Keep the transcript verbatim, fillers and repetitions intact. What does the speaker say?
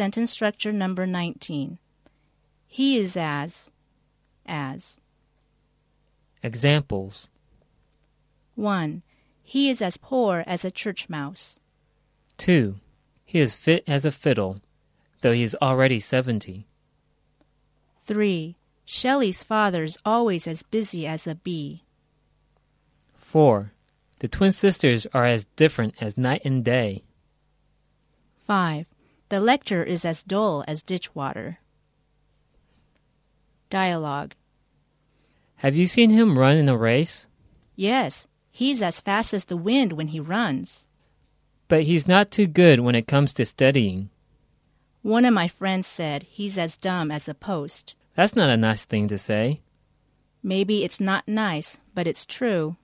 Sentence structure number nineteen. He is as, as. Examples. one. He is as poor as a church mouse. two. He is fit as a fiddle, though he is already seventy. three. Shelley's father's always as busy as a bee. four. The twin sisters are as different as night and day. five. The lecture is as dull as ditch water. Dialogue. Have you seen him run in a race? Yes, he's as fast as the wind when he runs. But he's not too good when it comes to studying. One of my friends said he's as dumb as a post. That's not a nice thing to say. Maybe it's not nice, but it's true.